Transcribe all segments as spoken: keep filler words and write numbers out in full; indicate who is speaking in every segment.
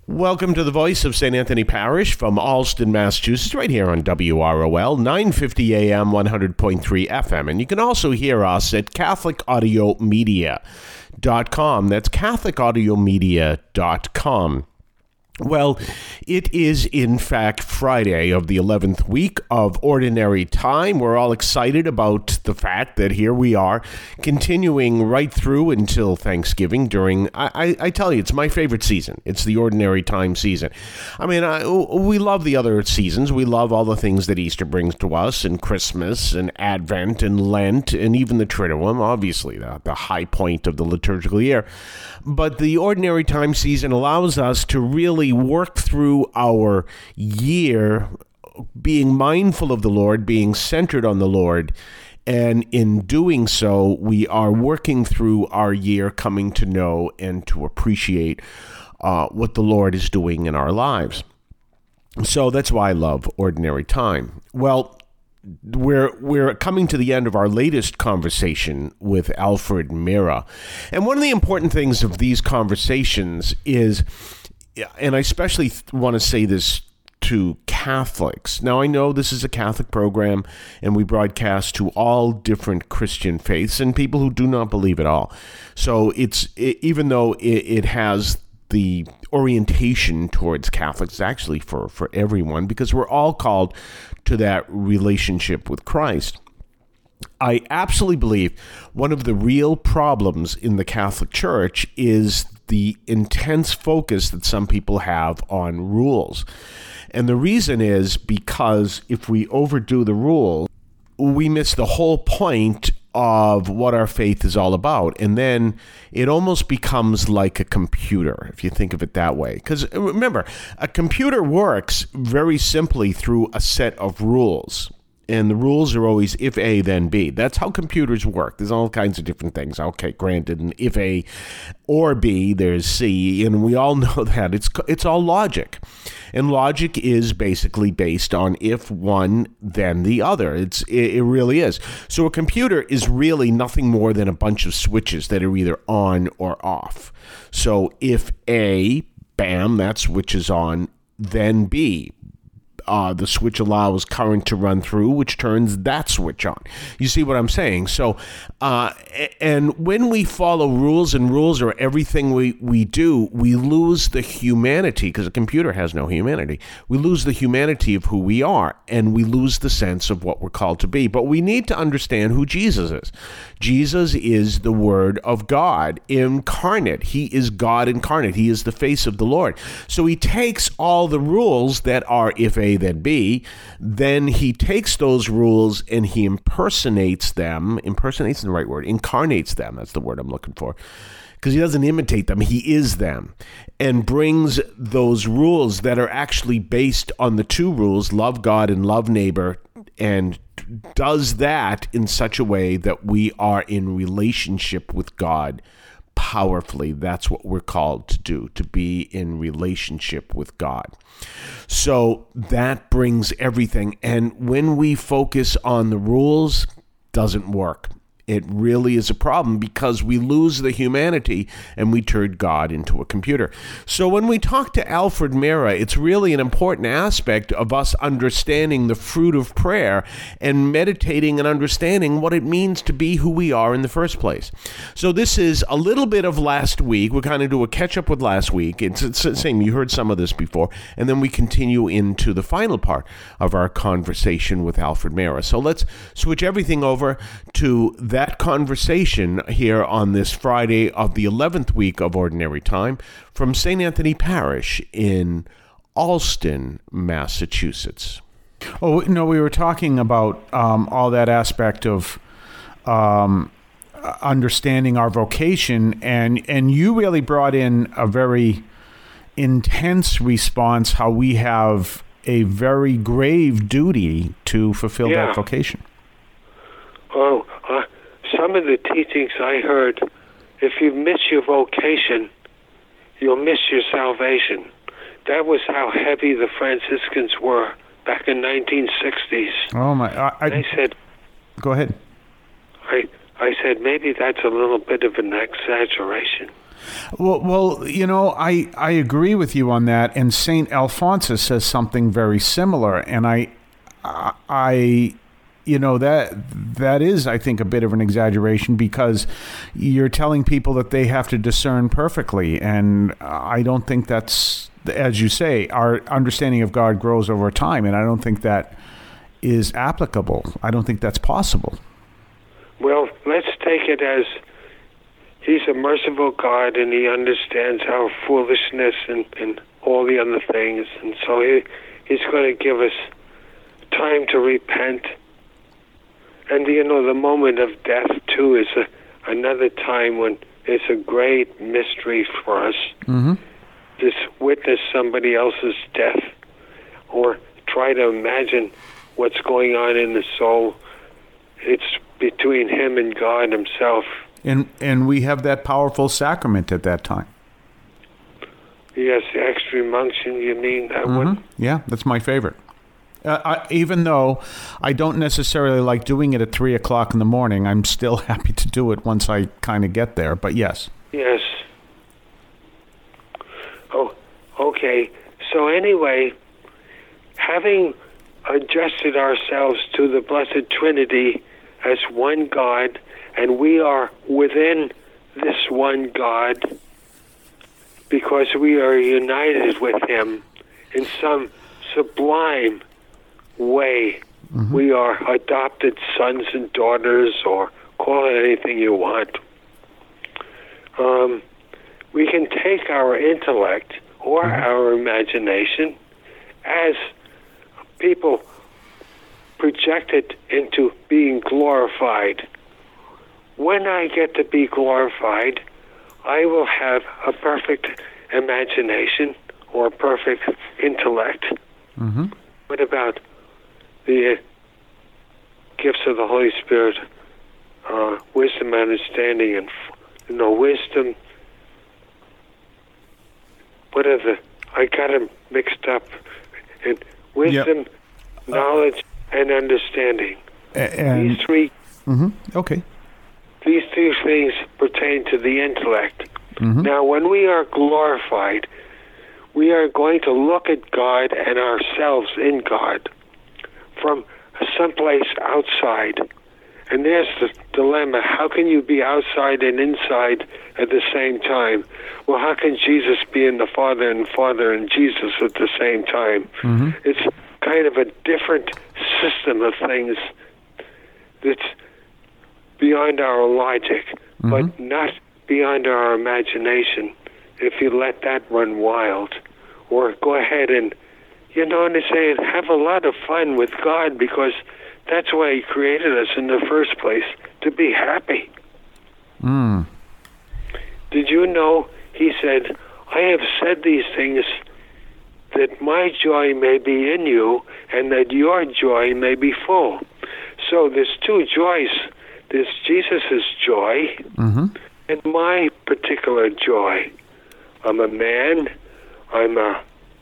Speaker 1: Welcome to the voice of Saint Anthony Parish from Allston, Massachusetts, right here on W R O L, nine fifty A M, one hundred point three F M. And you can also hear us at Catholic Audio Media dot com. That's Catholic Audio Media dot com. Well, it is in fact Friday of the eleventh week of Ordinary Time. We're all excited about the fact that here we are continuing right through until Thanksgiving during, I, I, I tell you, it's my favorite season. It's the Ordinary Time season. I mean, I, we love the other seasons. We love all the things that Easter brings to us, and Christmas and Advent and Lent and even the Triduum, obviously the, the high point of the liturgical year. But the Ordinary Time season allows us to really work through our year being mindful of the Lord, being centered on the Lord, and in doing so, we are working through our year coming to know and to appreciate uh, what the Lord is doing in our lives. So that's why I love Ordinary Time. Well, We're we're coming to the end of our latest conversation with Alfred Mehra. And one of the important things of these conversations is, and I especially want to say this to Catholics. Now, I know this is a Catholic program, and we broadcast to all different Christian faiths and people who do not believe at all. So it's it, even though it, it has the orientation towards Catholics, actually for, for everyone, because we're all called to that relationship with Christ. I absolutely believe one of the real problems in the Catholic Church is the intense focus that some people have on rules. And the reason is because if we overdo the rule, we miss the whole point of what our faith is all about. And then it almost becomes like a computer, if you think of it that way. Because remember, a computer works very simply through a set of rules. And the rules are always if A, then B. That's how computers work. There's all kinds of different things. Okay, granted, and if A or B, there's C. And we all know that. It's it's all logic. And logic is basically based on if one, then the other. It's It, it really is. So a computer is really nothing more than a bunch of switches that are either on or off. So if A, bam, that switch is on, then B. Uh, the switch allows current to run through, which turns that switch on. You see what I'm saying? So, uh, and when we follow rules, and rules are everything we, we do, we lose the humanity, because a computer has no humanity. We lose the humanity of who we are, and we lose the sense of what we're called to be. But we need to understand who Jesus is. Jesus is the Word of God incarnate. He is God incarnate. He is the face of the Lord. So he takes all the rules that are if A, then B, then he takes those rules and he impersonates them. Impersonates is the right word. Incarnates them. That's the word I'm looking for. Because he doesn't imitate them. He is them. And brings those rules that are actually based on the two rules, love God and love neighbor, and does that in such a way that we are in relationship with God powerfully. That's what we're called to do, to be in relationship with God. So that brings everything. And when we focus on the rules, doesn't work. It really is a problem because we lose the humanity and we turn God into a computer. So when we talk to Alfred Mehra, it's really an important aspect of us understanding the fruit of prayer and meditating and understanding what it means to be who we are in the first place. So this is a little bit of last week. We're kind of do a catch up with last week. It's, it's the same. You heard some of this before. And then we continue into the final part of our conversation with Alfred Mehra. So let's switch everything over to that That conversation here on this Friday of the eleventh week of Ordinary Time from Saint Anthony Parish in Allston, Massachusetts.
Speaker 2: Oh, no, we were talking about um, all that aspect of um, understanding our vocation, and, and you really brought in a very intense response, how we have a very grave duty to fulfill
Speaker 3: yeah.
Speaker 2: that vocation.
Speaker 3: Oh, uh, some of the teachings I heard, if you miss your vocation, you'll miss your salvation. That was how heavy the Franciscans were back in nineteen sixties.
Speaker 2: Oh my! I, I,
Speaker 3: I said,
Speaker 2: "Go ahead."
Speaker 3: I I said maybe that's a little bit of an exaggeration.
Speaker 2: Well, well, you know, I, I agree with you on that. And Saint Alphonsus says something very similar. And I, I, you know, that that is, I think, a bit of an exaggeration, because you're telling people that they have to discern perfectly. And I don't think that's, as you say, our understanding of God grows over time. And I don't think that is applicable. I don't think that's possible.
Speaker 3: Well, let's take it as He's a merciful God, and He understands our foolishness and, and all the other things. And so he, He's going to give us time to repent. And, you know, the moment of death, too, is a, another time when it's a great mystery for us.
Speaker 2: Mm-hmm.
Speaker 3: To witness somebody else's death, or try to imagine what's going on in the soul. It's between him and God Himself.
Speaker 2: And and we have that powerful sacrament at that time.
Speaker 3: Yes, the extreme unction, you mean that
Speaker 2: Mm-hmm.
Speaker 3: one?
Speaker 2: Yeah, that's my favorite. Uh, I, even though I don't necessarily like doing it at three o'clock in the morning, I'm still happy to do it once I kind of get there. But yes.
Speaker 3: Yes. Oh, okay. So anyway, having adjusted ourselves to the Blessed Trinity as one God, and we are within this one God because we are united with Him in some sublime way. Mm-hmm. We are adopted sons and daughters, or call it anything you want. Um, we can take our intellect or mm-hmm. our imagination as people projected into being glorified. When I get to be glorified, I will have a perfect imagination or a perfect intellect.
Speaker 2: Mm-hmm.
Speaker 3: What about the gifts of the Holy Spirit, uh, wisdom, understanding, and you know, wisdom? What are the? I got them mixed up. And wisdom, yep. knowledge, and understanding.
Speaker 2: And,
Speaker 3: these three.
Speaker 2: Mm-hmm. Okay.
Speaker 3: These three things pertain to the intellect.
Speaker 2: Mm-hmm.
Speaker 3: Now, when we are glorified, we are going to look at God and ourselves in God from someplace outside. And there's the dilemma. How can you be outside and inside at the same time? Well, how can Jesus be in the Father and Father and Jesus at the same time?
Speaker 2: Mm-hmm.
Speaker 3: It's kind of a different system of things that's beyond our logic, mm-hmm. but not beyond our imagination, if you let that run wild. Or go ahead and, you know what I'm saying, have a lot of fun with God, because that's why He created us in the first place, to be happy.
Speaker 2: Mm.
Speaker 3: Did you know, He said, I have said these things that my joy may be in you and that your joy may be full. So there's two joys. There's Jesus' joy
Speaker 2: mm-hmm.
Speaker 3: and my particular joy. I'm a man. I'm a,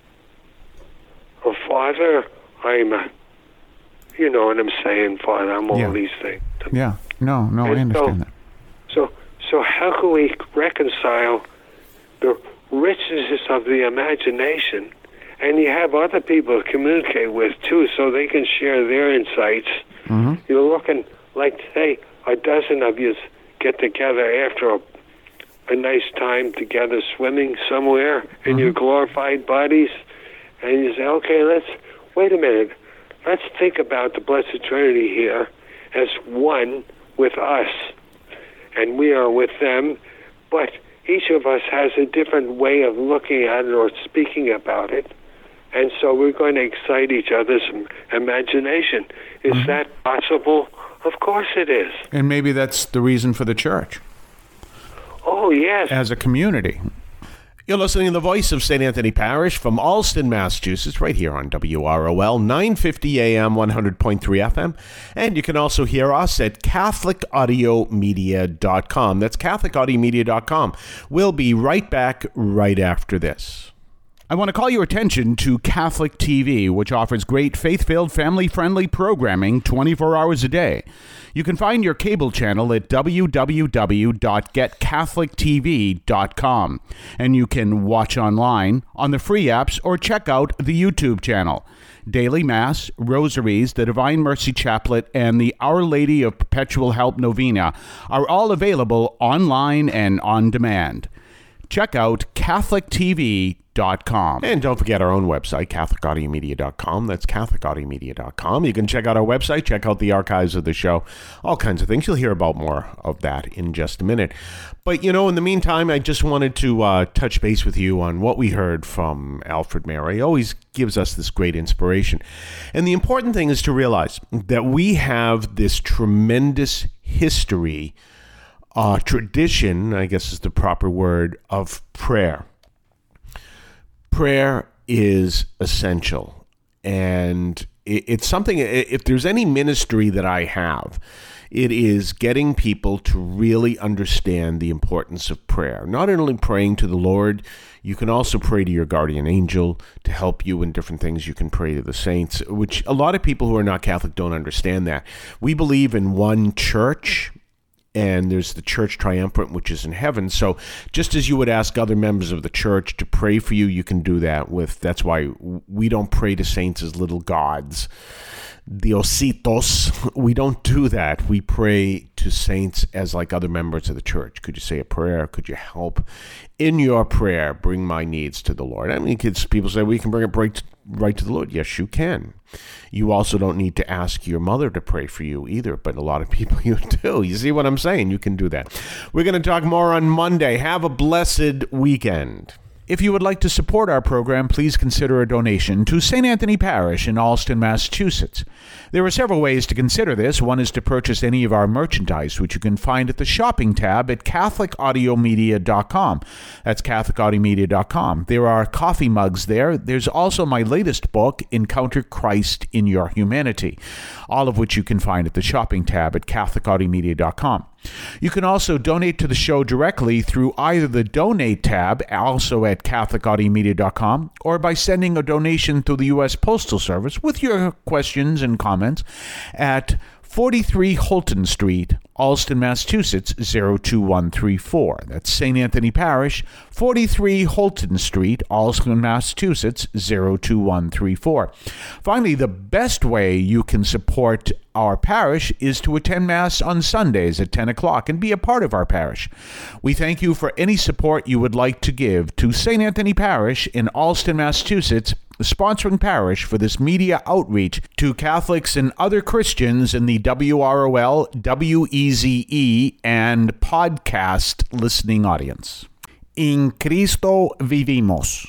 Speaker 3: a father. I'm a, you know what I'm saying, Father. I'm all
Speaker 2: yeah.
Speaker 3: these things.
Speaker 2: Yeah. No, no, and I understand
Speaker 3: so,
Speaker 2: that.
Speaker 3: So, so how can we reconcile the richness of the imagination, and you have other people to communicate with, too, so they can share their insights?
Speaker 2: Mm-hmm.
Speaker 3: You're looking like, say, a dozen of you get together after a, a nice time together swimming somewhere in
Speaker 2: mm-hmm.
Speaker 3: your glorified bodies, and you say, okay, let's, wait a minute, let's think about the Blessed Trinity here as one with us, and we are with them, but each of us has a different way of looking at it or speaking about it, and so we're going to excite each other's imagination. Is mm-hmm. that possible? Of course it is.
Speaker 2: And maybe that's the reason for the church.
Speaker 3: Oh, yes.
Speaker 2: As a community.
Speaker 1: You're listening to the voice of Saint Anthony Parish from Allston, Massachusetts, right here on W R O L, nine fifty A M, one hundred point three F M. And you can also hear us at Catholic Audio Media dot com. That's Catholic Audio Media dot com. We'll be right back right after this.
Speaker 2: I want to call your attention to Catholic T V, which offers great faith-filled, family-friendly programming twenty-four hours a day. You can find your cable channel at w w w dot get catholic t v dot com, and you can watch online on the free apps or check out the YouTube channel. Daily Mass, Rosaries, the Divine Mercy Chaplet, and the Our Lady of Perpetual Help Novena are all available online and on demand. Check out catholic t v dot com.
Speaker 1: And don't forget our own website, catholic audio media dot com. That's catholic audio media dot com. You can check out our website, check out the archives of the show, all kinds of things. You'll hear about more of that in just a minute. But, you know, in the meantime, I just wanted to uh, touch base with you on what we heard from Alfred Mary. He always gives us this great inspiration. And the important thing is to realize that we have this tremendous history, uh, tradition, I guess is the proper word, of prayer. Prayer is essential, and it's something, if there's any ministry that I have, it is getting people to really understand the importance of prayer. Not only praying to the Lord, you can also pray to your guardian angel to help you in different things. You can pray to the saints, which a lot of people who are not Catholic don't understand that. We believe in one church, and there's the church triumphant, which is in heaven. So just as you would ask other members of the church to pray for you, you can do that with, that's why we don't pray to saints as little gods. Diositos, we don't do that. We pray to saints as like other members of the church. Could you say a prayer? Could you help in your prayer bring my needs to the Lord? I mean, kids, people say, we can bring it right, right to the Lord. Yes, you can. You also don't need to ask your mother to pray for you either, but a lot of people you do. You see what I'm saying? You can do that. We're going to talk more on Monday. Have a blessed weekend. If you would like to support our program, please consider a donation to Saint Anthony Parish in Allston, Massachusetts. There are several ways to consider this. One is to purchase any of our merchandise, which you can find at the shopping tab at catholic audio media dot com. That's catholic audio media dot com. There are coffee mugs there. There's also my latest book, Encounter Christ in Your Humanity, all of which you can find at the shopping tab at catholic audio media dot com. You can also donate to the show directly through either the Donate tab, also at catholic audio media dot com, or by sending a donation through the U S Postal Service with your questions and comments at forty-three Holton Street, Allston, Massachusetts, zero two one three four. That's Saint Anthony Parish, forty-three Holton Street, Allston, Massachusetts, zero two one three four. Finally, the best way you can support our parish is to attend Mass on Sundays at ten o'clock and be a part of our parish. We thank you for any support you would like to give to Saint Anthony Parish in Allston, Massachusetts, the sponsoring parish for this media outreach to Catholics and other Christians in the W R O L, W E Z E, and podcast listening audience. In Cristo vivimos.